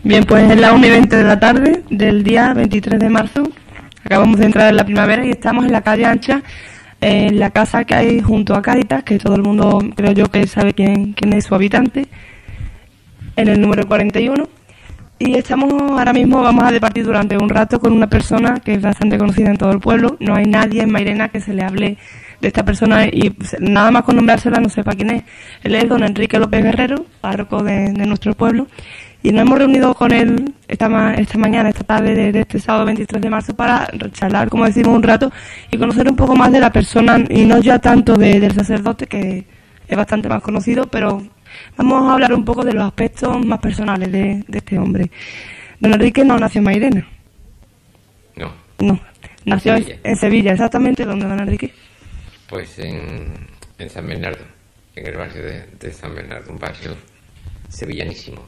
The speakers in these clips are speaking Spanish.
Bien, pues es la 1:20 de la tarde del día 23 de marzo. Acabamos de entrar en la primavera y estamos en la calle Ancha, en la casa que hay junto a Cáritas, que todo el mundo creo yo que sabe quién es su habitante, en el número 41. Y estamos ahora mismo, vamos a debatir durante un rato con una persona que es bastante conocida en todo el pueblo. No hay nadie en Mairena que se le hable de esta persona y nada más con nombrársela no sepa quién es. Él es don Enrique López Guerrero, párroco de nuestro pueblo. Y nos hemos reunido con él esta mañana, esta tarde de este sábado 23 de marzo para charlar, como decimos, un rato y conocer un poco más de la persona y no ya tanto del sacerdote, que es bastante más conocido, pero vamos a hablar un poco de los aspectos más personales de este hombre. Don Enrique no nació en Mairena. No, nació en Sevilla. ¿Exactamente dónde, don Enrique? Pues en San Bernardo, en el barrio de San Bernardo, un barrio sevillanísimo.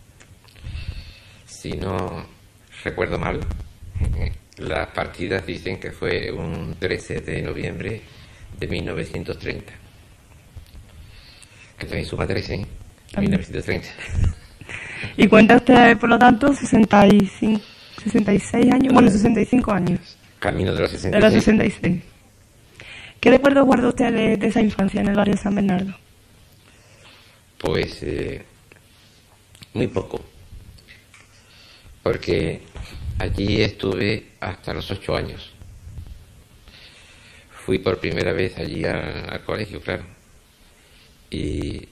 Si no recuerdo mal, las partidas dicen que fue un 13 de noviembre de 1930. Que también suma 13, ¿eh? 1930. Y cuenta usted, por lo tanto, 66 años, bueno, 65 años. Camino de los 66. De los 66. ¿Qué recuerdo guarda usted de esa infancia en el barrio de San Bernardo? Pues muy poco. Porque allí estuve hasta los 8 años. Fui por primera vez allí al colegio, claro. Y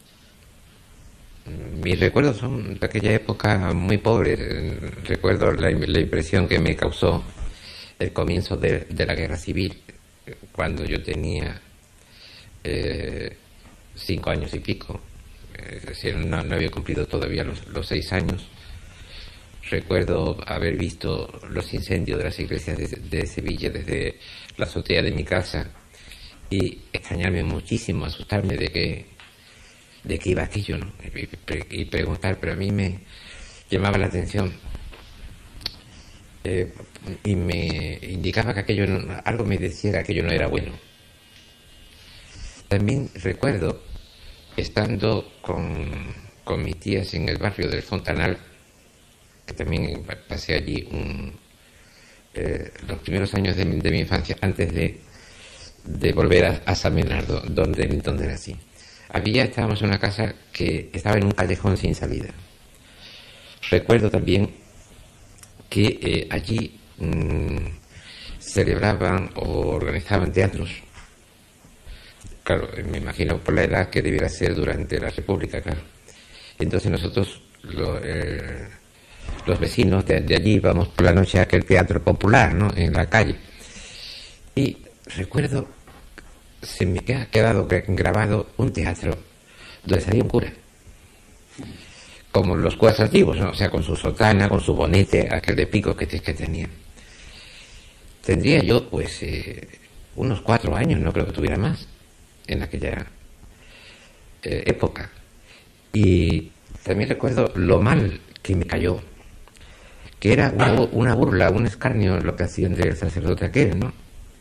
mis recuerdos son de aquella época muy pobres. Recuerdo la impresión que me causó el comienzo de la guerra civil, cuando yo tenía 5 años y pico. Es decir, no había cumplido todavía los 6 años. Recuerdo haber visto los incendios de las iglesias de Sevilla desde la azotea de mi casa y extrañarme muchísimo, asustarme de qué iba aquello, ¿no? Y preguntar, pero a mí me llamaba la atención y me indicaba que aquello algo me decía que aquello no era bueno. También recuerdo estando con mis tías en el barrio del Fontanal, que también pasé allí los primeros años de mi infancia, antes de volver a San Bernardo, donde nací. Estábamos en una casa que estaba en un callejón sin salida. Recuerdo también que allí celebraban o organizaban teatros. Claro, me imagino por la edad que debiera ser durante la República, claro. Entonces nosotros, los vecinos de allí, íbamos por la noche a aquel teatro popular, ¿no?, en la calle. Y recuerdo, se me ha quedado grabado un teatro donde salía un cura, como los curas antiguos, ¿no? O sea, con su sotana, con su bonete, aquel de pico que tenía. Tendría yo, pues, unos 4 años, no creo que tuviera más, en aquella época. Y también recuerdo lo mal que me cayó, que era una burla, un escarnio lo que hacían del sacerdote aquel, ¿no?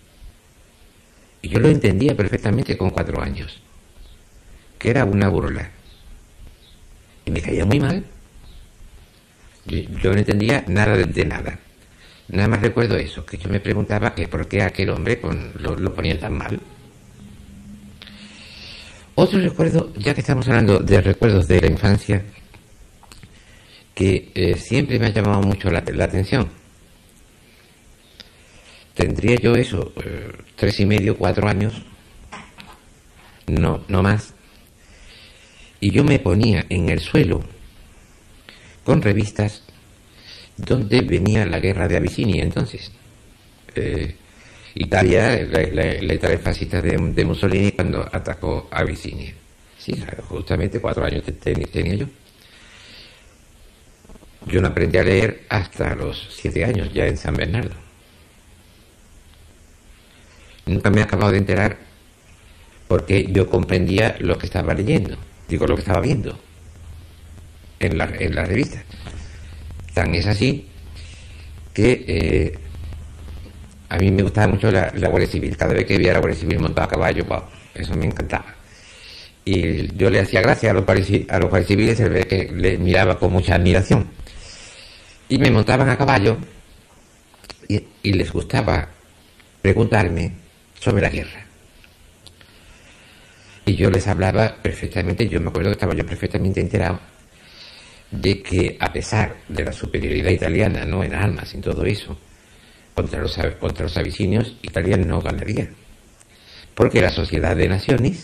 Y yo lo entendía perfectamente con 4 años, que era una burla. Y me caía muy mal. Yo no entendía nada de nada. Nada más recuerdo eso, que yo me preguntaba que por qué aquel hombre lo ponía tan mal. Otro recuerdo, ya que estamos hablando de recuerdos de la infancia, que siempre me ha llamado mucho la atención. Tendría yo eso, 3 y medio, 4 años, no más, y yo me ponía en el suelo con revistas donde venía la guerra de Abisinia. Entonces, Italia, la Italia fascista de Mussolini, cuando atacó Abisinia. Sí, claro, justamente 4 años tenía yo. Yo no aprendí a leer hasta los 7 años, ya en San Bernardo. Nunca me he acabado de enterar porque yo comprendía lo que estaba leyendo, lo que estaba viendo en la revista. Tan es así que a mí me gustaba mucho la Guardia Civil. Cada vez que veía la Guardia Civil montada a caballo, wow, eso me encantaba. Y yo le hacía gracia a los guardias civiles, el ver que le miraba con mucha admiración. Y me montaban a caballo y les gustaba preguntarme sobre la guerra. Y yo les hablaba perfectamente, yo me acuerdo que estaba yo perfectamente enterado de que a pesar de la superioridad italiana, ¿no?, en armas y en todo eso, contra los abisinios, Italia no ganaría. Porque la Sociedad de Naciones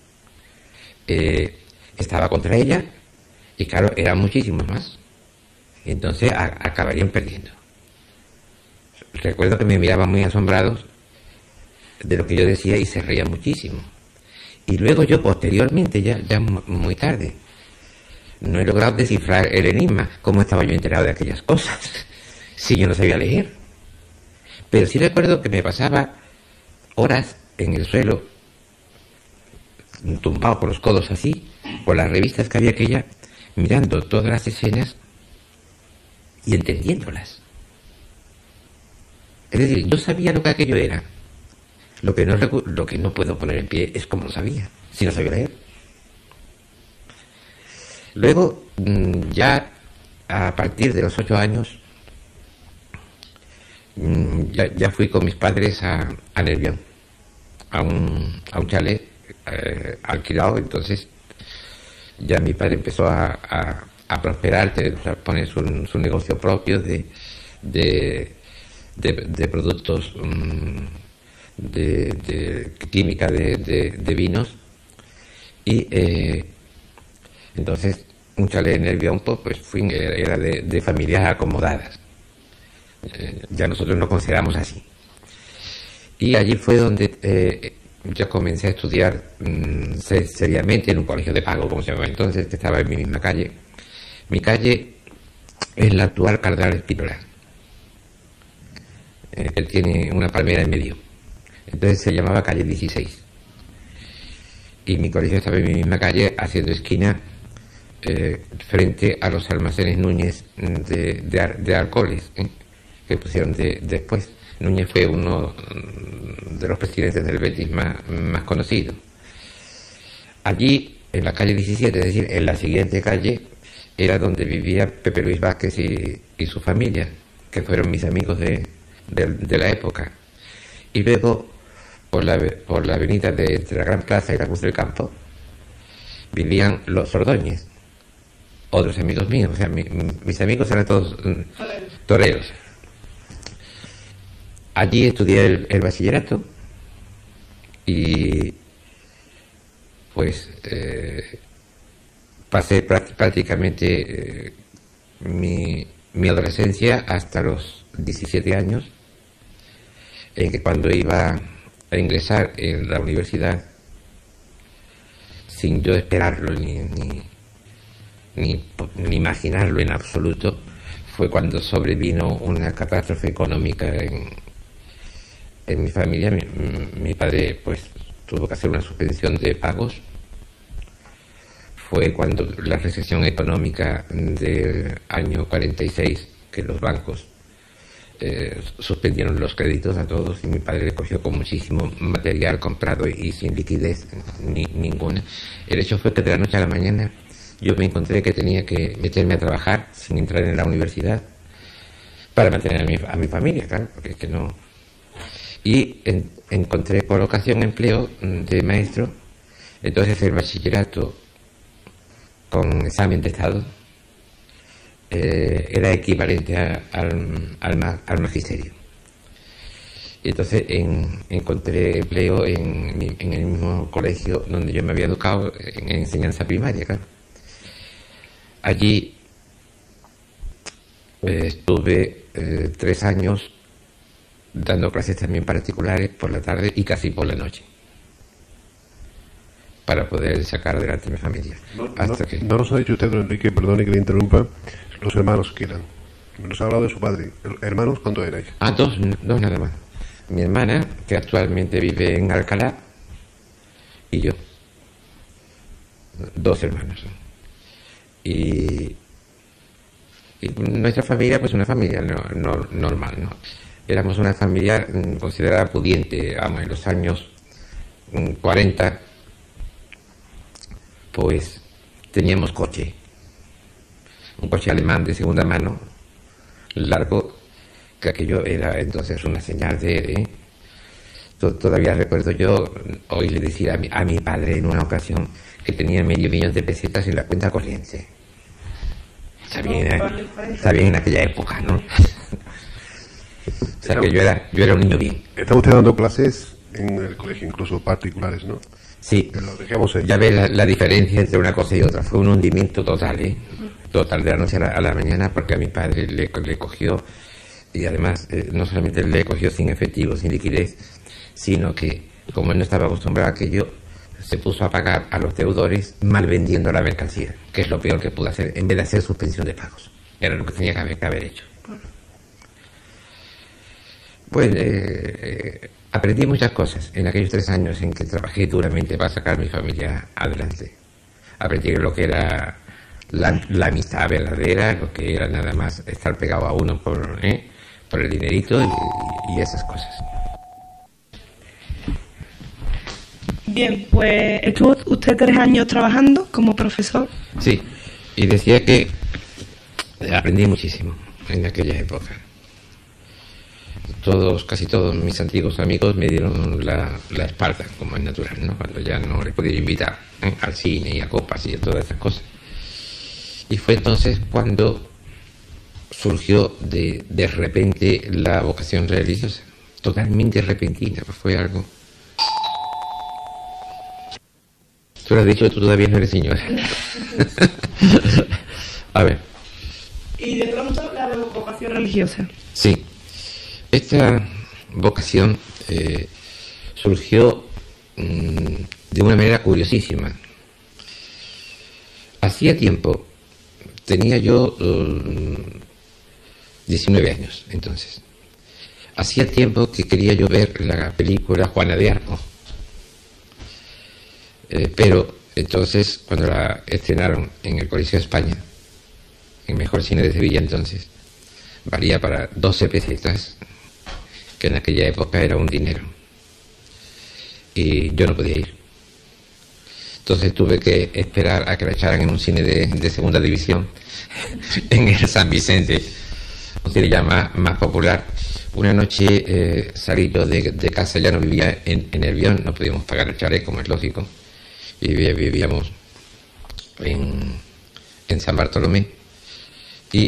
estaba contra ella y claro, eran muchísimos más. Y entonces acabarían perdiendo. Recuerdo que me miraban muy asombrados de lo que yo decía y se reían muchísimo. Y luego yo posteriormente, ya muy tarde, no he logrado descifrar el enigma. ¿Cómo estaba yo enterado de aquellas cosas? Si yo no sabía leer. Pero sí recuerdo que me pasaba horas en el suelo, tumbado con los codos así, por las revistas que había aquella, mirando todas las escenas y entendiéndolas. Es decir, yo sabía lo que aquello era. Lo que no puedo poner en pie es cómo lo sabía, si no sabía leer. Luego, ya a partir de los 8 años, ya fui con mis padres a Nervión, a un chalet alquilado. Entonces ya mi padre empezó a prosperar, a poner su negocio propio de productos de química de vinos. Y entonces un chalet en Nervión, pues era de familias acomodadas. Ya nosotros nos consideramos así. Y allí fue donde yo comencé a estudiar seriamente en un colegio de pago, como se llamaba entonces, que estaba en mi misma calle. Mi calle es la actual Cardenal Espínola. Él tiene una palmera en medio. Entonces se llamaba calle 16. Y mi colegio estaba en mi misma calle, haciendo esquina frente a los almacenes Núñez de alcoholes, que pusieron después. Núñez fue uno de los presidentes del Betis más conocidos. Allí, en la calle 17, es decir, en la siguiente calle, era donde vivía Pepe Luis Vázquez y su familia, que fueron mis amigos de la época. Y luego, por la avenida entre la Gran Plaza y la Cruz del Campo, vivían los Ordóñez, otros amigos míos. O sea, mis amigos eran todos toreros. Allí estudié el bachillerato y pues pasé prácticamente mi adolescencia hasta los 17 años, en que cuando iba a ingresar en la universidad, sin yo esperarlo ni imaginarlo en absoluto, fue cuando sobrevino una catástrofe económica en mi familia. Mi padre pues tuvo que hacer una suspensión de pagos. Fue cuando la recesión económica del año 46, que los bancos suspendieron los créditos a todos, y mi padre le cogió con muchísimo material comprado y sin liquidez ninguna. El hecho fue que de la noche a la mañana yo me encontré que tenía que meterme a trabajar sin entrar en la universidad para mantener a mi familia, claro, porque es que no. Y encontré por ocasión empleo de maestro. Entonces el bachillerato con examen de estado era equivalente al magisterio. Y entonces encontré empleo en el mismo colegio donde yo me había educado, en enseñanza primaria, claro. Allí estuve 3 años dando clases también particulares por la tarde y casi por la noche, para poder sacar adelante a mi familia. No nos ha dicho usted, don Enrique, perdone que le interrumpa, los hermanos que eran. Nos ha hablado de su padre. ¿Hermanos cuántos erais? Dos nada más. Mi hermana, que actualmente vive en Alcalá, y yo. 2 hermanos. Y nuestra familia, pues una familia normal, ¿no? Éramos una familia considerada pudiente. Vamos, en los años 40, pues teníamos coche, un coche alemán de segunda mano, largo, que aquello era entonces una señal de... Todavía recuerdo yo oírle decir a mi padre en una ocasión que tenía $500,000 en la cuenta corriente. Está bien en aquella época, ¿no? O sea que yo era un niño bien. Está usted dando clases en el colegio, incluso particulares, ¿no? Sí, Lo dejamos ahí. ya ves la diferencia entre una cosa y otra. Fue un hundimiento total, total, de la noche a la mañana, porque a mi padre le cogió, y además no solamente le cogió sin efectivo, sin liquidez, sino que, como él no estaba acostumbrado a aquello, se puso a pagar a los deudores mal vendiendo la mercancía, que es lo peor que pudo hacer, en vez de hacer suspensión de pagos. Era lo que tenía que haber hecho. Pues aprendí muchas cosas en aquellos 3 años en que trabajé duramente para sacar a mi familia adelante. Aprendí lo que era la amistad verdadera, lo que era nada más estar pegado a uno por el dinerito y esas cosas. Bien, pues estuvo usted 3 años trabajando como profesor. Sí, y decía que aprendí muchísimo en aquella época. Casi todos mis antiguos amigos me dieron la espalda, como es natural, ¿no? Cuando ya no les podía invitar al cine y a copas y a todas esas cosas. Y fue entonces cuando surgió de repente la vocación religiosa, totalmente repentina, pues fue algo... Tú lo has dicho, tú todavía no eres señora. A ver. Y de pronto la vocación religiosa. Sí. Esta vocación surgió de una manera curiosísima. Hacía tiempo, tenía yo 19 años entonces. Hacía tiempo que quería yo ver la película Juana de Arco. Pero entonces, cuando la estrenaron en el Coliseo de España, en Mejor Cine de Sevilla entonces, valía para 12 pesetas, que en aquella época era un dinero. Y yo no podía ir. Entonces tuve que esperar a que la echaran en un cine de segunda división, en el San Vicente, un cine ya más popular. Una noche salí yo de casa, ya no vivía en Nervión, no podíamos pagar el chalet, como es lógico. Y vivíamos en San Bartolomé. Y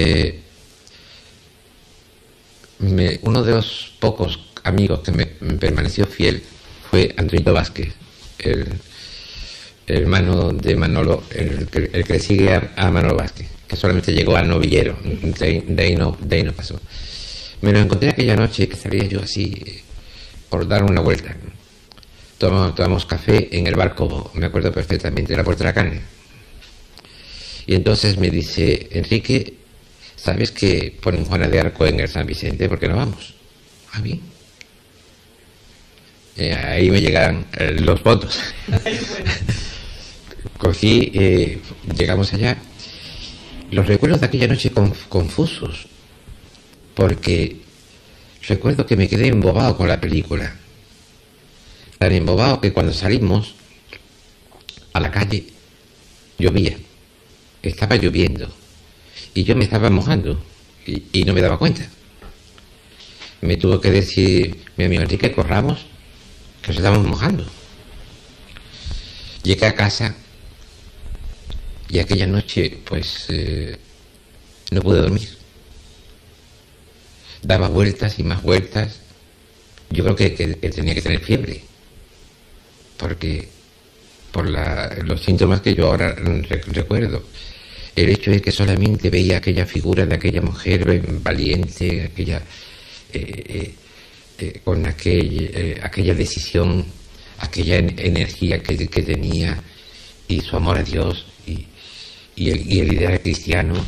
uno de los pocos amigos que me permaneció fiel fue Antonio Vázquez, el hermano de Manolo, el que le sigue a Manolo Vázquez, que solamente llegó a novillero, de ahí no pasó. Me lo encontré aquella noche que salía yo así por dar una vuelta. Tomamos café en el bar Cobo, me acuerdo perfectamente, de la Puerta de la Carne. Y entonces me dice, Enrique, ¿sabes que ponen Juana de Arco en el San Vicente? ¿Por qué no vamos? Ah, bien. Ahí me llegaron los votos. Cogí, llegamos allá. Los recuerdos de aquella noche confusos, porque recuerdo que me quedé embobado con la película. Tan embobado que cuando salimos a la calle llovía, estaba lloviendo y yo me estaba mojando y no me daba cuenta. Me tuvo que decir mi amigo Enrique, corramos, que nos estamos mojando. Llegué a casa y aquella noche pues no pude dormir. Daba vueltas y más vueltas. Yo creo que tenía que tener fiebre, porque por los síntomas que yo ahora recuerdo. El hecho es que solamente veía aquella figura de aquella mujer valiente, aquella con aquella decisión, aquella energía que tenía, y su amor a Dios, y el ideal cristiano,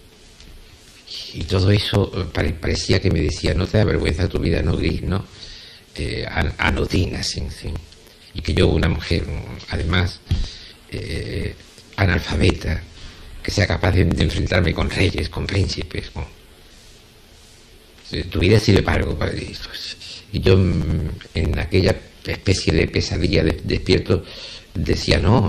y todo eso parecía que me decía, no te da vergüenza tu vida, no gris, ¿no? Anodina, sí. Y que yo, una mujer, además, analfabeta, que sea capaz de enfrentarme con reyes, con príncipes, tu vida sirve para algo, para eso. Y yo, en aquella especie de pesadilla despierto, decía, no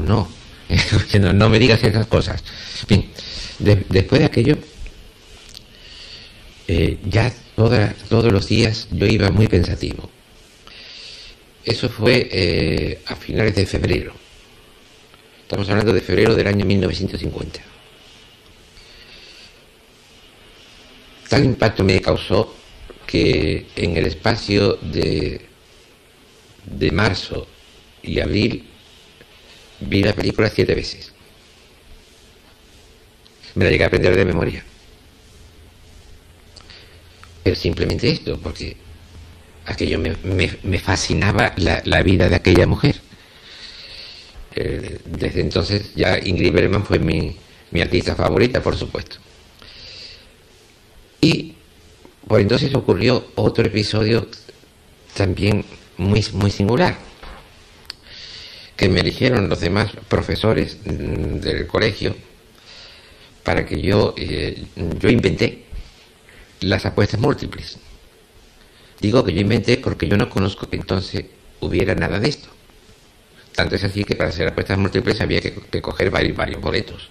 me digas esas cosas. Bien, después de aquello, ya todos los días yo iba muy pensativo. Eso fue a finales de febrero. Estamos hablando de febrero del año 1950. Tal impacto me causó que en el espacio de marzo y abril vi la película 7 veces. Me la llegué a aprender de memoria. Pero simplemente esto, porque aquello me fascinaba la vida de aquella mujer. Desde entonces ya Ingrid Bergman fue mi artista favorita, por supuesto. Y por entonces ocurrió otro episodio también muy singular, que me eligieron los demás profesores del colegio para que yo inventé las apuestas múltiples. Digo que yo inventé porque yo no conozco que entonces hubiera nada de esto. Tanto es así que para hacer apuestas múltiples había que coger varios boletos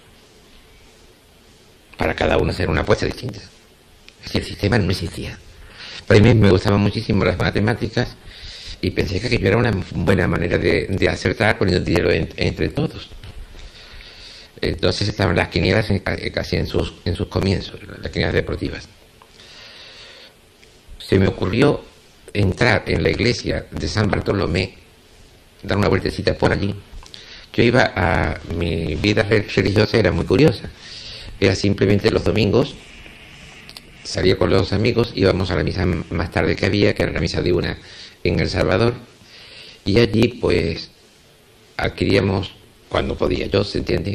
para cada uno hacer una apuesta distinta. Es decir, el sistema no existía. Para mí me gustaban muchísimo las matemáticas y pensé que aquello era una buena manera de acertar poniendo dinero entre todos. Entonces estaban las quinielas casi en sus comienzos, las quinielas deportivas. Se me ocurrió entrar en la iglesia de San Bartolomé, dar una vueltecita por allí. Yo mi vida religiosa era muy curiosa. Era simplemente los domingos, salía con los amigos, íbamos a la misa más tarde que había, que era la misa de una en El Salvador, y allí pues adquiríamos, cuando podía yo, se entiende,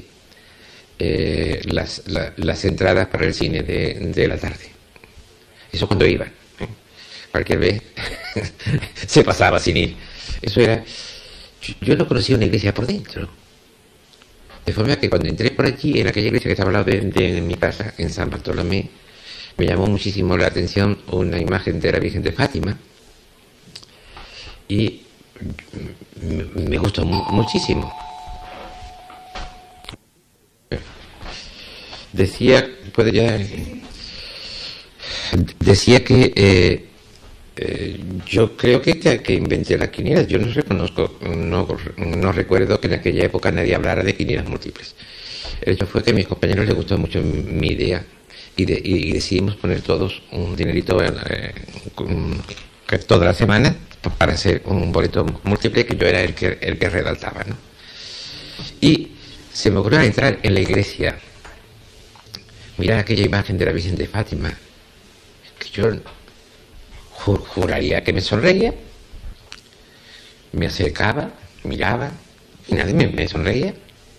las entradas para el cine de la tarde. Eso cuando iba. Cualquier vez se pasaba sin ir. Eso era... Yo no conocía una iglesia por dentro. De forma que cuando entré por allí, en aquella iglesia que estaba al lado de mi casa, en San Bartolomé, me llamó muchísimo la atención una imagen de la Virgen de Fátima y me gustó muchísimo. Decía que yo creo que inventé las quinielas. Yo no reconozco, no recuerdo que en aquella época nadie hablara de quinielas múltiples. El hecho fue que a mis compañeros les gustó mucho mi idea y decidimos poner todos un dinerito toda la semana para hacer un boleto múltiple, que yo era el que redactaba, ¿no? Y se me ocurrió entrar en la iglesia, mirar aquella imagen de la Virgen de Fátima, que yo juraría que me sonreía, me acercaba, miraba y nadie me sonreía.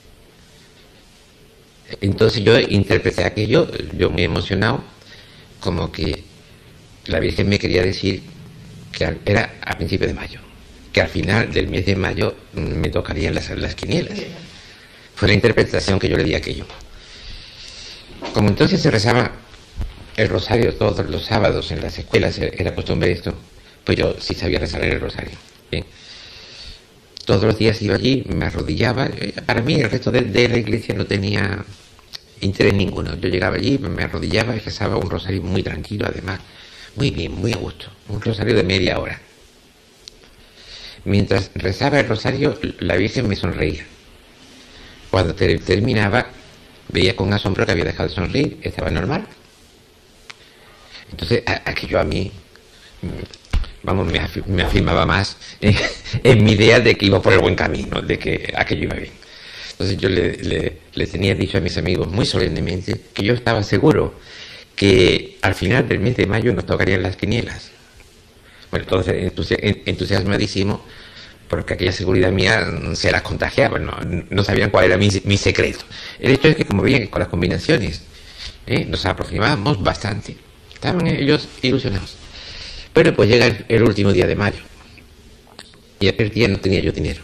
Entonces yo interpreté aquello, yo muy emocionado, como que la Virgen me quería decir que era a principios de mayo, que al final del mes de mayo me tocarían las quinielas. Fue la interpretación que yo le di a aquello. Como entonces se rezaba el rosario todos los sábados en las escuelas, era costumbre esto, pues yo sí sabía rezar el rosario. Bien. Todos los días iba allí, me arrodillaba. Para mí el resto de la iglesia no tenía interés ninguno. Yo llegaba allí, me arrodillaba y rezaba un rosario muy tranquilo, además, muy bien, muy a gusto. Un rosario de media hora. Mientras rezaba el rosario, la Virgen me sonreía. Cuando terminaba, veía con asombro que había dejado de sonreír, estaba normal. Entonces, aquello a mí, vamos, me afirmaba más en mi idea de que iba por el buen camino, de que aquello iba bien. Entonces yo le tenía dicho a mis amigos muy solemnemente que yo estaba seguro que al final del mes de mayo nos tocarían las quinielas. Bueno, todos entusiasmadísimos, porque aquella seguridad mía se las contagiaba, no sabían cuál era mi secreto. El hecho es que, como veían con las combinaciones, nos aproximábamos bastante. Estaban ellos ilusionados. Pero pues llega el último día de mayo. Y aquel día no tenía yo dinero.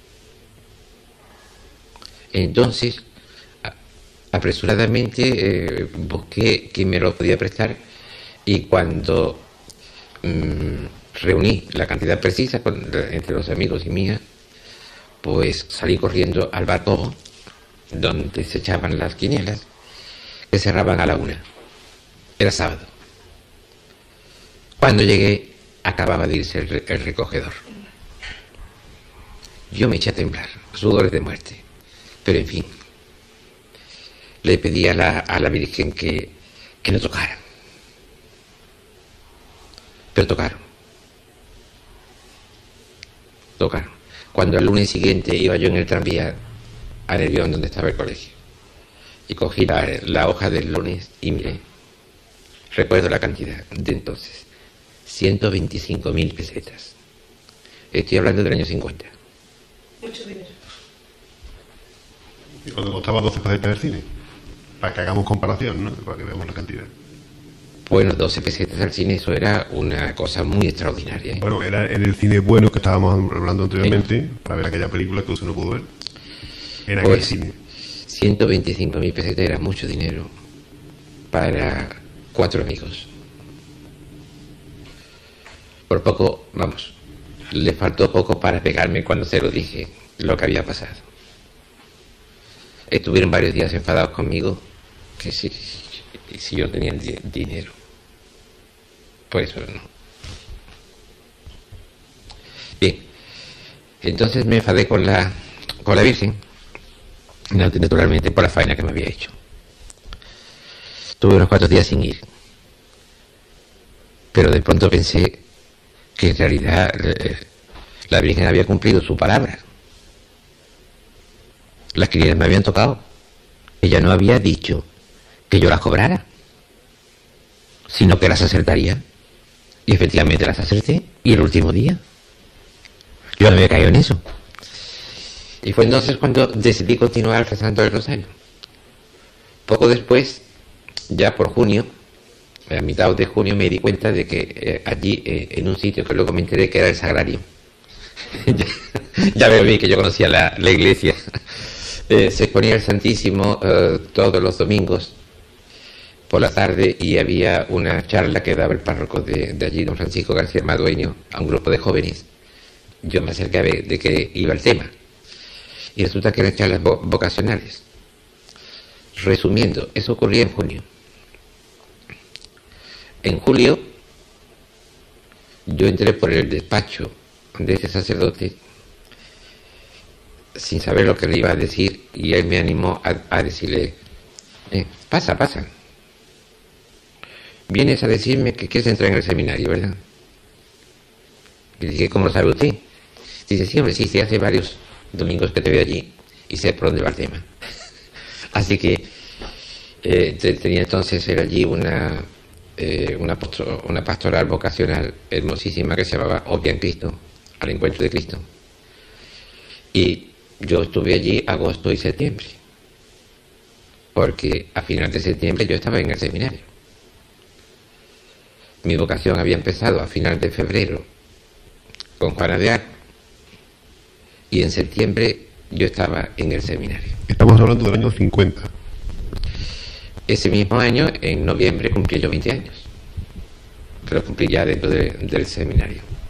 Entonces, apresuradamente busqué quién me lo podía prestar. Y cuando reuní la cantidad precisa entre los amigos y mía, pues salí corriendo al barco donde se echaban las quinielas, que cerraban a la 1. Era sábado. Cuando llegué, acababa de irse el recogedor. Yo me eché a temblar, sudores de muerte. Pero en fin, le pedí a la Virgen que no tocara. Pero tocaron. Cuando al lunes siguiente iba yo en el tranvía a Nervión, donde estaba el colegio, y cogí la hoja del lunes y miré, recuerdo la cantidad de entonces, 125.000 pesetas. Estoy hablando del año 50. Mucho dinero. Y cuando costaba 12 pesetas del cine, para que hagamos comparación, ¿no? Para que veamos la cantidad. Bueno, 12 pesetas al cine, eso era una cosa muy extraordinaria, ¿eh? Bueno, era en el cine bueno que estábamos hablando anteriormente, para ver aquella película que usted no pudo ver. Era en el cine. 125.000 pesetas era mucho dinero para 4 amigos. Por poco, vamos, le faltó poco para pegarme cuando se lo dije lo que había pasado. Estuvieron varios días enfadados conmigo, que si yo tenía dinero. Por eso no. Bien, entonces me enfadé con la Virgen, naturalmente por la faena que me había hecho. Tuve unos 4 días sin ir, pero de pronto pensé que en realidad la Virgen había cumplido su palabra. Las queridas me habían tocado. Ella no había dicho que yo las cobrara, sino que las acertaría. Y efectivamente las acerté. Y el último día yo no había caído en eso. Y fue entonces cuando decidí continuar rezando el rosario. Poco después, ya por junio, a mitad de junio, me di cuenta de que allí, en un sitio que luego me enteré que era el Sagrario, ya veo bien que yo conocía la iglesia, se exponía el Santísimo todos los domingos por la tarde, y había una charla que daba el párroco de allí, don Francisco García Madueño, a un grupo de jóvenes. Yo me acerqué a ver de qué iba el tema, y resulta que eran charlas vocacionales. Resumiendo, eso ocurría en junio. En julio yo entré por el despacho de ese sacerdote sin saber lo que le iba a decir, y él me animó a decirle, pasa. Vienes a decirme que quieres entrar en el seminario, ¿verdad? Y le dije, ¿cómo lo sabe usted? Dice, sí, hombre, sí, hace varios domingos que te veo allí y sé por dónde va el tema. Así que tenía entonces allí una pastoral vocacional hermosísima que se llamaba Obvia en Cristo, al encuentro de Cristo. Y yo estuve allí agosto y septiembre, porque a finales de septiembre yo estaba en el seminario. Mi vocación había empezado a finales de febrero con Juana de Arco, y en septiembre yo estaba en el seminario. Estamos hablando del año 50. Ese mismo año, en noviembre, cumplí yo 20 años. Que los cumplí ya dentro del seminario.